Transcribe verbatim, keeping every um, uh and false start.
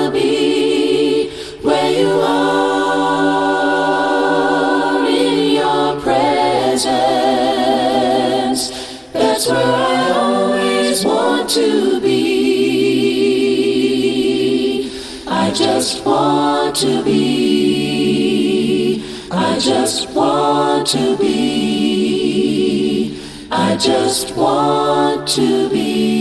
wanna be where you are in your presence. That's where I always want to be. I just want to be. I just want to be. I just want to be.